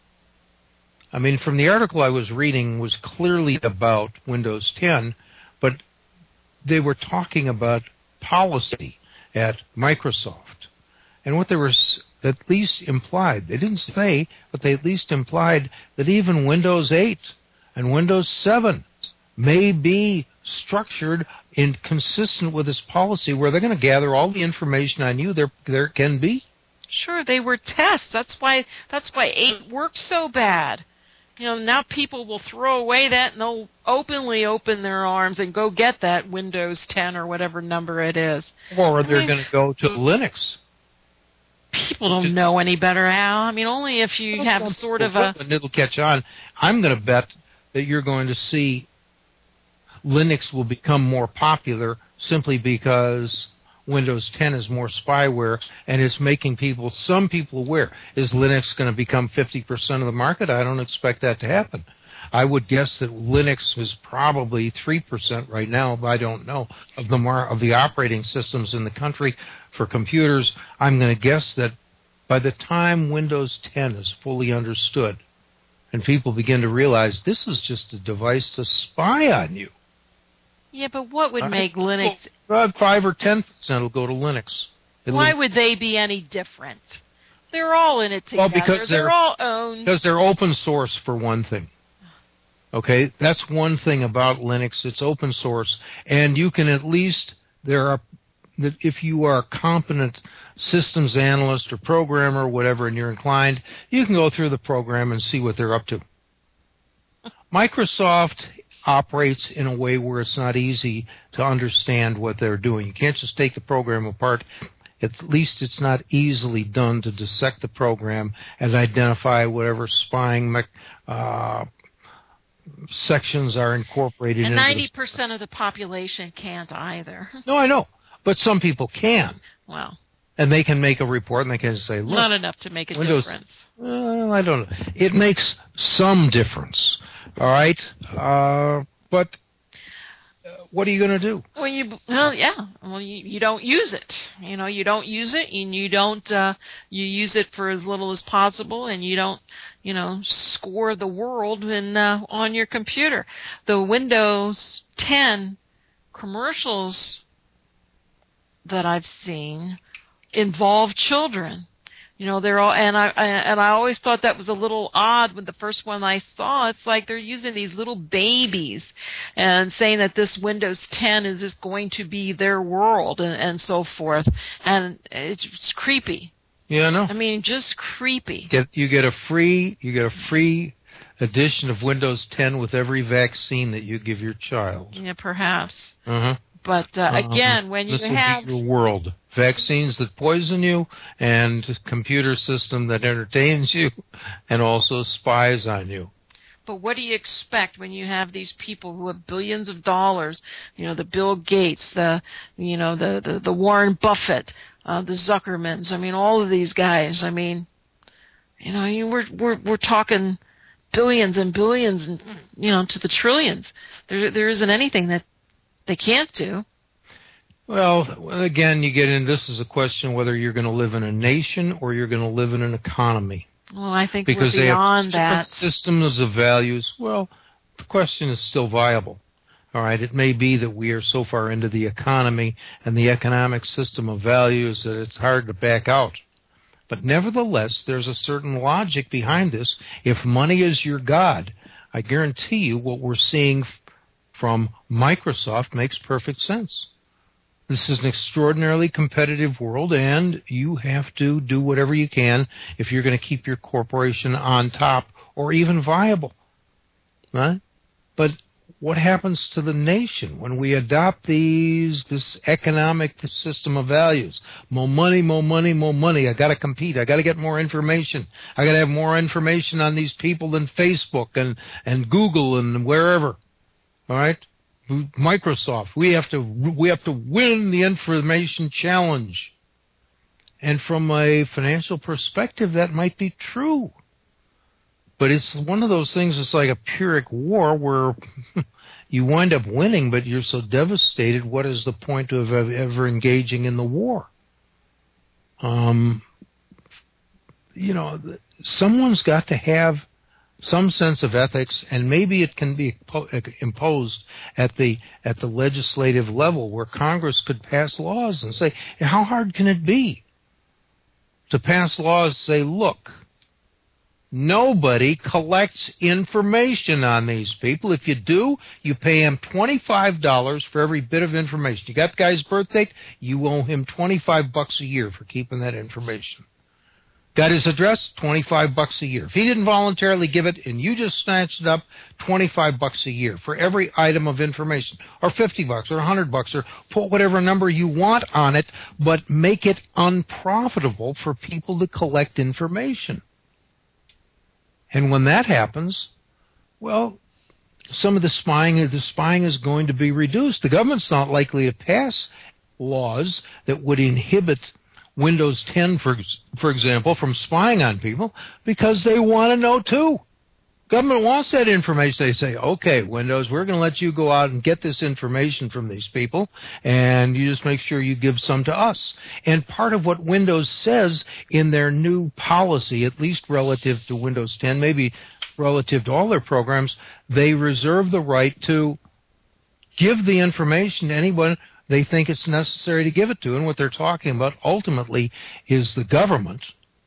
I mean, from the article I was reading was clearly about Windows ten, but they were talking about policy at Microsoft. And what they were at least implied, they didn't say, but they at least implied that even Windows eight and Windows seven may be structured in consistent with this policy where they're going to gather all the information on you there there can be. Sure, they were tests. That's why that's why eight worked so bad. You know, now people will throw away that and they'll openly open their arms and go get that Windows ten or whatever number it is. Or I they're mean, going to go to Linux. People don't know any better, Al. I mean, only if you have sort of a... And it'll catch on. I'm going to bet that you're going to see Linux will become more popular simply because Windows ten is more spyware, and it's making people, some people aware. Is Linux going to become fifty percent of the market? I don't expect that to happen. I would guess that Linux is probably three percent right now, but I don't know, of the mar- of the operating systems in the country for computers. I'm going to guess that by the time Windows ten is fully understood and people begin to realize this is just a device to spy on you. Yeah, but what would make I, Linux... Well, five or ten percent will go to Linux. It'll Why would they be any different? They're all in it together. Well, because they're, they're all owned. Because they're open source, for one thing. Okay, that's one thing about Linux. It's open source, and you can at least, there are, that if you are a competent systems analyst or programmer or whatever, and you're inclined, you can go through the program and see what they're up to. Microsoft operates in a way where it's not easy to understand what they're doing. You can't just take the program apart. At least it's not easily done to dissect the program and identify whatever spying me- uh, sections are incorporated. And into ninety percent of the population can't either. No, I know. But some people can. Well. And they can make a report and they can say, look. Not enough to make a Windows, difference. Well, I don't know. It makes some difference. All right? Uh, but uh, what are you going to do? Well, you, well, yeah. Well, you, you don't use it. You know, you don't use it, and you don't, uh, you use it for as little as possible, and you don't, you know, score the world in, uh, on your computer. The Windows ten commercials that I've seen involve children. You know, they're all, and I, I and I always thought that was a little odd with the first one I saw. It's like they're using these little babies and saying that this Windows ten is just going to be their world and, and so forth. And it's, it's creepy. Yeah, I know. I mean, just creepy. Get you get a free you get a free edition of Windows ten with every vaccine that you give your child. Yeah, perhaps. Uh-huh. But uh, again, um, when you this will have be your world. Vaccines that poison you, and a computer system that entertains you, and also spies on you. But what do you expect when you have these people who have billions of dollars? You know, the Bill Gates, the you know the the, the Warren Buffett, uh, the Zuckermans. I mean, all of these guys. I mean, you know, you, we're we're we're talking billions and billions, and you know, to the trillions. There there isn't anything that they can't do. Well, again, you get in, this is a question whether you're going to live in a nation or you're going to live in an economy. Well, I think because we're beyond they have that. Systems of values. Well, the question is still viable. All right, it may be that we are so far into the economy and the economic system of values that it's hard to back out. But nevertheless, there's a certain logic behind this. If money is your god, I guarantee you what we're seeing from Microsoft makes perfect sense. This is an extraordinarily competitive world, and you have to do whatever you can if you're going to keep your corporation on top or even viable. Right? But what happens to the nation when we adopt these this economic system of values? More money, more money, more money. I got to compete. I got to get more information. I got to have more information on these people than Facebook and, and Google and wherever. All right? Microsoft, we have to we have to win the information challenge. And from a financial perspective, that might be true. But it's one of those things, it's like a Pyrrhic war where you wind up winning, but you're so devastated, what is the point of ever engaging in the war? Um, you know, someone's got to have some sense of ethics, and maybe it can be imposed at the at the legislative level where Congress could pass laws and say, how hard can it be to pass laws say, look, nobody collects information on these people. If you do, you pay him twenty-five dollars for every bit of information. You got the guy's birth date, you owe him twenty-five bucks a year for keeping that information. Got his address, twenty-five bucks a year. If he didn't voluntarily give it and you just snatched it up, twenty-five bucks a year for every item of information, or fifty bucks or one hundred bucks, or put whatever number you want on it, but make it unprofitable for people to collect information. And when that happens, well, some of the spying, the spying is going to be reduced. The government's not likely to pass laws that would inhibit Windows ten, for for example, from spying on people because they want to know too. Government wants that information. They say, okay, Windows, we're going to let you go out and get this information from these people, and you just make sure you give some to us. And part of what Windows says in their new policy, at least relative to Windows ten, maybe relative to all their programs, they reserve the right to give the information to anyone they think it's necessary to give it to. And what they're talking about ultimately is the government.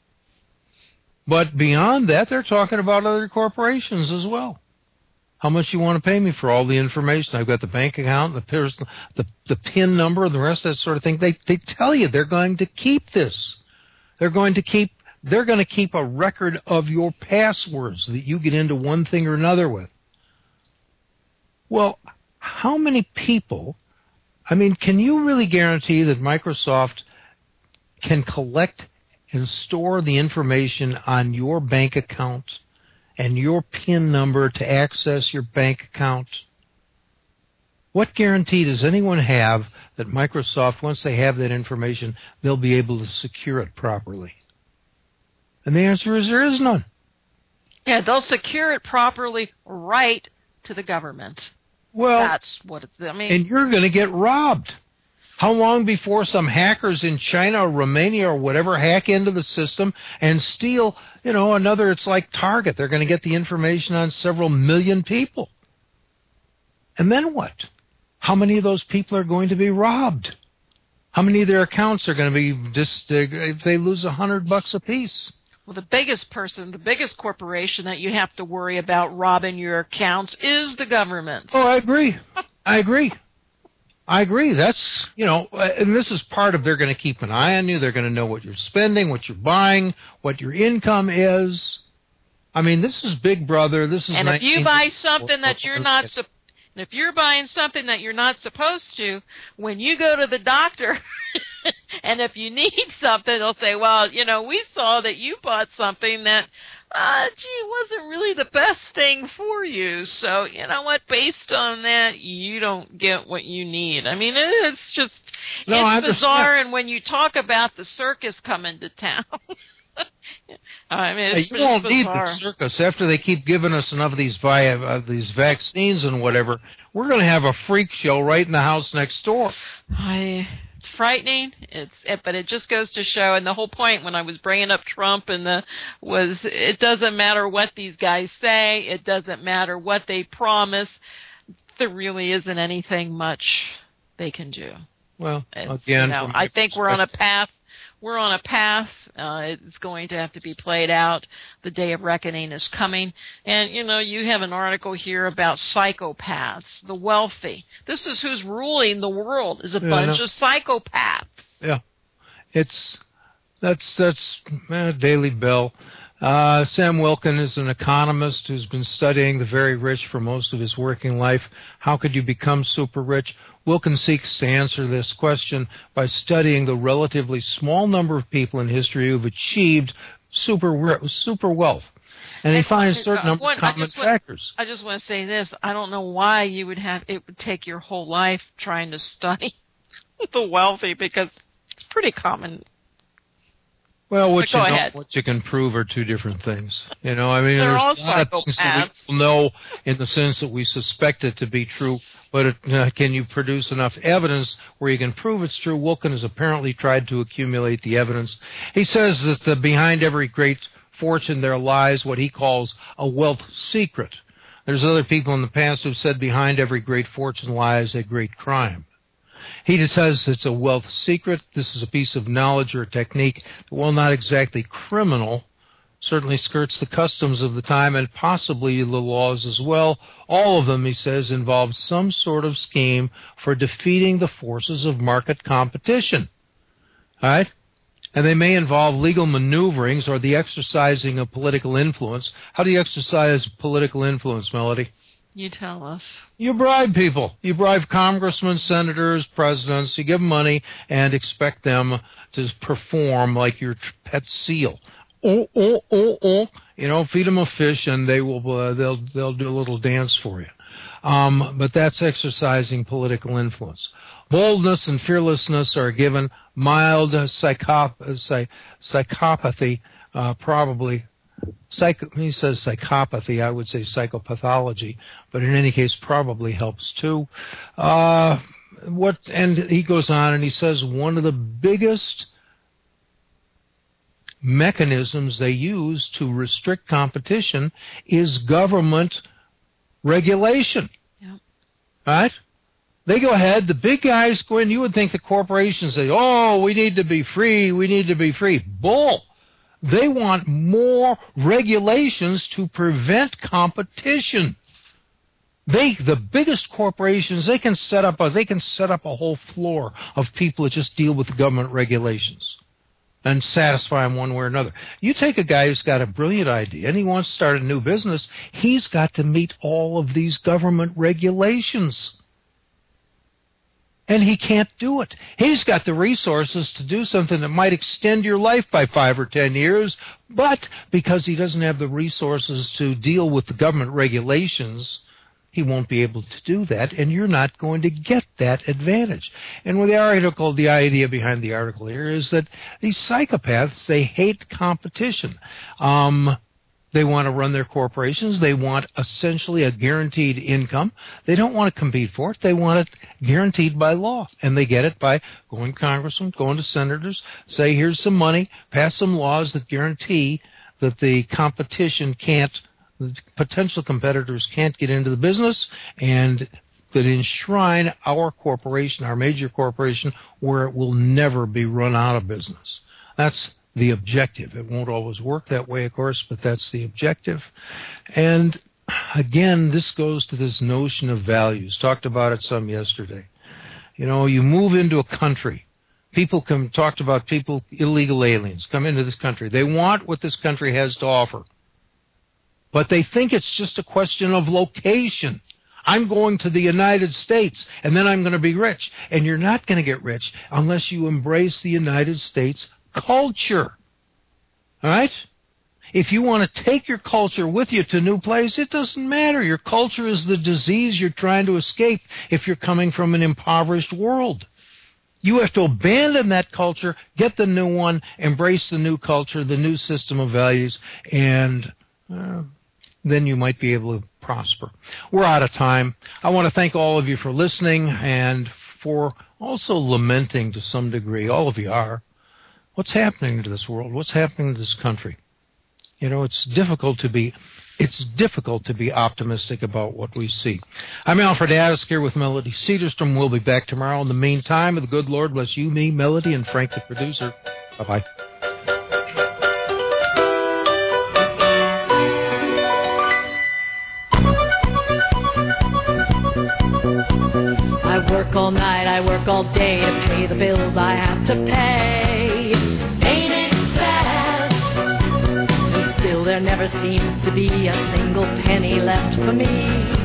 But beyond that, they're talking about other corporations as well. How much you want to pay me for all the information? I've got the bank account, the personal, the, the PIN number, and the rest of that sort of thing. They they tell you they're going to keep this. They're going to keep they're going to keep a record of your passwords that you get into one thing or another with. Well, how many people? I mean, can you really guarantee that Microsoft can collect and store the information on your bank account and your PIN number to access your bank account? What guarantee does anyone have that Microsoft, once they have that information, they'll be able to secure it properly? And the answer is there is none. Yeah, they'll secure it properly right to the government. Well, that's what it's, I mean. And you're going to get robbed. How long before some hackers in China or Romania or whatever hack into the system and steal, you know, another, it's like Target. They're going to get the information on several million people. And then what? How many of those people are going to be robbed? How many of their accounts are going to be just, if they lose a hundred bucks apiece? Well, the biggest person, the biggest corporation that you have to worry about robbing your accounts is the government. Oh, I agree. I agree. I agree. That's, you know, and this is part of, they're going to keep an eye on you. They're going to know what you're spending, what you're buying, what your income is. I mean, this is Big Brother. This is and if you buy something that you're not supposed And if you're buying something that you're not supposed to, when you go to the doctor, and if you need something, they'll say, well, you know, we saw that you bought something that, uh, gee, wasn't really the best thing for you. So, you know what, based on that, you don't get what you need. I mean, it's just, no, it's bizarre. And when you talk about the circus coming to town, I mean, it's hey, you won't bizarre. need the circus after they keep giving us enough of these via uh, these vaccines and whatever. We're going to have a freak show right in the house next door. I, it's frightening. It's it, but it just goes to show. And the whole point when I was bringing up Trump and the was it doesn't matter what these guys say. It doesn't matter what they promise. There really isn't anything much they can do. Well, it's, again, you know, I think we're on a path. We're on a path. Uh, it's going to have to be played out. The day of reckoning is coming. And, you know, you have an article here about psychopaths, the wealthy. This is who's ruling the world, is a yeah, bunch of psychopaths. Yeah. It's, that's, that's uh, Daily Bill. Uh, Sam Wilkin is an economist who's been studying the very rich for most of his working life. How could you become super rich? Wilkin seeks to answer this question by studying the relatively small number of people in history who have achieved super super wealth. And he finds a certain number of common factors. I just want to say this. I don't know why you would have, it would take your whole life trying to study the wealthy, because it's pretty common. Well, what you know, ahead. what you can prove are two different things. You know, I mean, They're there's all a lot of things that we know in the sense that we suspect it to be true, but it, uh, can you produce enough evidence where you can prove it's true? Wilkin has apparently tried to accumulate the evidence. He says that the, behind every great fortune there lies what he calls a wealth secret. There's other people in the past who've said behind every great fortune lies a great crime. He says it's a wealth secret. This is a piece of knowledge or technique that, while not exactly criminal, certainly skirts the customs of the time and possibly the laws as well. All of them, he says, involve some sort of scheme for defeating the forces of market competition. All right? and they may involve legal maneuverings or the exercising of political influence. How do you exercise political influence, Melody? You tell us. You bribe people. You bribe congressmen, senators, presidents. You give them money and expect them to perform like your pet seal. Oh, oh, oh, oh. You know, feed them a fish and they will. Uh, they'll they'll do a little dance for you. Um, but that's exercising political influence. Boldness and fearlessness are given. Mild psychop- psych- psychopathy, uh, probably. Psycho- he says psychopathy. I would say psychopathology, but in any case, probably helps too. Uh, what? And he goes on and he says one of the biggest mechanisms they use to restrict competition is government regulation. Yep. Right? They go ahead, the big guys go in, you would think the corporations say, oh, we need to be free, we need to be free. Bull. They want more regulations to prevent competition. They, the biggest corporations, they can set up a, they can set up a whole floor of people that just deal with government regulations and satisfy them one way or another. You take a guy who's got a brilliant idea and he wants to start a new business, he's got to meet all of these government regulations. And he can't do it. He's got the resources to do something that might extend your life by five or ten years, but because he doesn't have the resources to deal with the government regulations, he won't be able to do that, and you're not going to get that advantage. And with the article, the idea behind the article here is that these psychopaths, they hate competition. Um, they want to run their corporations. They want essentially a guaranteed income. They don't want to compete for it. They want it guaranteed by law, and they get it by going to congressmen, going to senators, say, here's some money, pass some laws that guarantee that the competition can't the potential competitors can't get into the business, and that enshrine our corporation, our major corporation, where it will never be run out of business. That's the objective. It won't always work that way, of course, but that's the objective. And again, this goes to this notion of values. Talked about it some yesterday. You know, you move into a country. People come, talked about people, illegal aliens, come into this country. They want what this country has to offer. But they think it's just a question of location. I'm going to the United States, and then I'm going to be rich. And you're not going to get rich unless you embrace the United States culture. All right? If you want to take your culture with you to a new place, it doesn't matter. Your culture is the disease you're trying to escape if you're coming from an impoverished world. You have to abandon that culture, get the new one, embrace the new culture, the new system of values, and uh, then you might be able to prosper. We're out of time. I want to thank all of you for listening and for also lamenting to some degree, all of you are, what's happening to this world, what's happening to this country. You know, it's difficult to be it's difficult to be optimistic about what we see. I'm Alfred Addis here with Melody Cedarstrom. We'll be back tomorrow. In the meantime, the good Lord bless you, me, Melody, and Frank the producer. Bye-bye. I work all night, I work all day to pay the bills I have to pay. Ain't it sad? And still there never seems to be a single penny left for me.